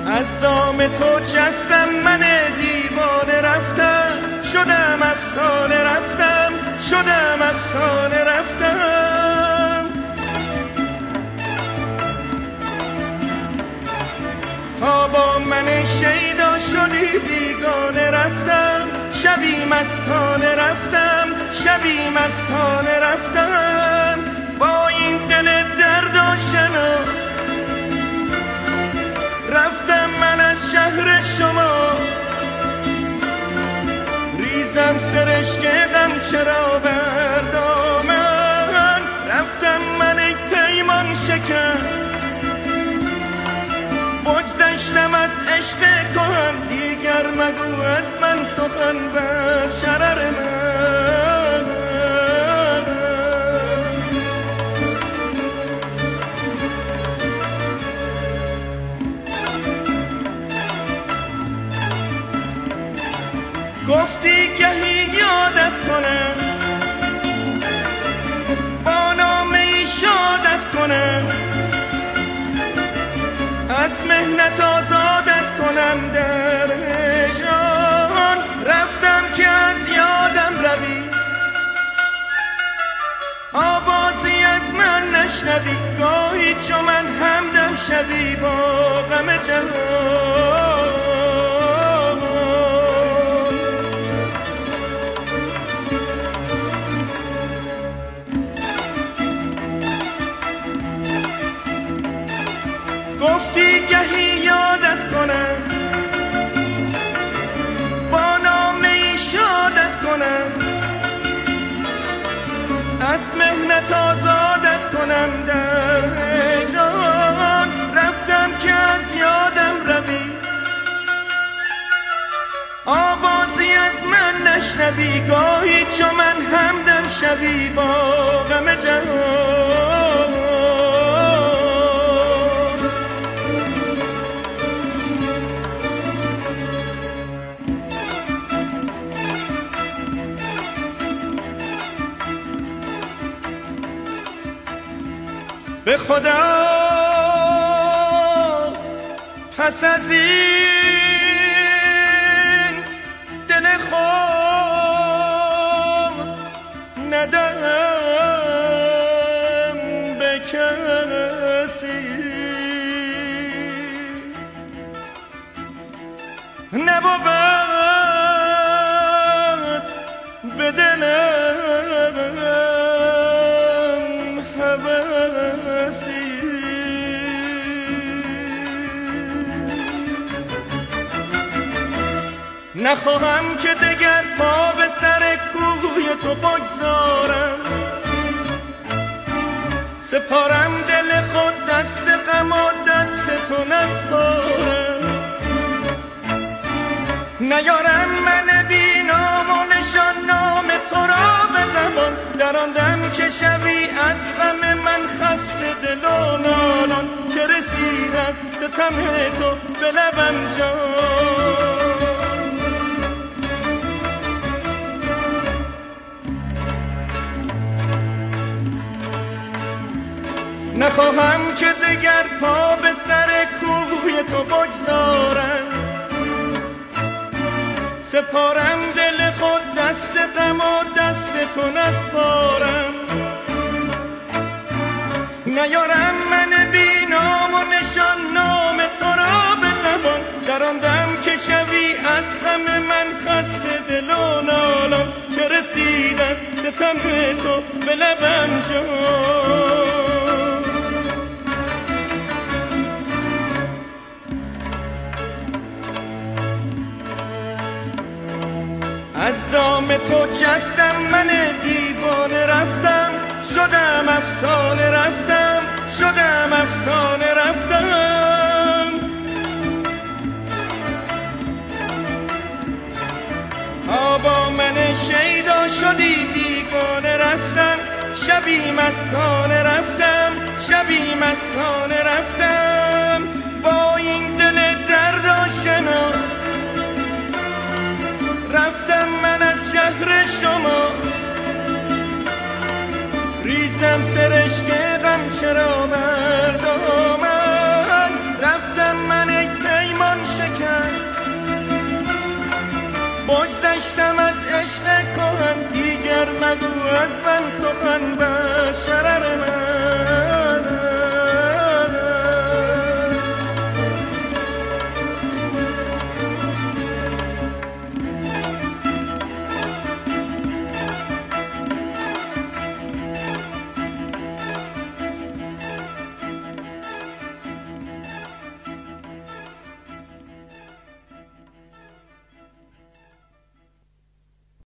از دام تو جستم من دیوانه رفتم، شدم افسانه رفتم، شدم افسانه رفتم. تا با من شیدا شدی بیگانه رفتم، شبی مستانه رفتم، شبی مستانه رفتم. با این دل درد آشنا رفتم من از شهر شما، ریزم سرشکدم چرا بر دامن، رفتم من ای پیمان شکن، بگذشتم از عشق کهن، دیگر مگو از من سخن و از شرر من. گفتی گهی یادت کنم، با نامه ای شادت کنم، از محنت آزادت کنم در هجران. رفتم که از یادم روی، آوازی از من نشنوی، گاهی چو من همدم شوی با غم جهان. گفتی گهی یادت کنم، با نامه ای شادت کنم، از محنت آزادت کنم در هجران. رفتم که از یادم روی، آوازی از من نشنوی، گاهی چو من همدم شوی با غم جهان. به خدا پس از این دل خود ندم به کسی، نبود به دلم هوسی. نخواهم که دگر پا به سر کوی تو بگذارم، سپارم دل خود دست غم و دست تو نسپارم. نیارم من بی نام و نشان نام تو را به زبان، در آن دم که شوی از غم من خسته دل و نالان، که رسید از ستم تو به لبم جان. نخواهم که دگر پا به سر کوی تو بگذارم، سپارم دل خود دست غم و دست تو نسپارم. نیارم من بی نام و نشان نام تو را به زبان، در آن دم که شوی از غم من خسته دل و نالان، که رسید از ستم تو به لبم جان. از دام تو جستم من دیوانه رفتم، شدم افسانه رفتم، شدم افسانه رفتم. تا با من شیدا شدی بیگانه رفتم، شبی مستانه رفتم، شبی مستانه رفتم. با این دل درد آشنا رفتم من از شهر شما، ریزم سرشک غم چرا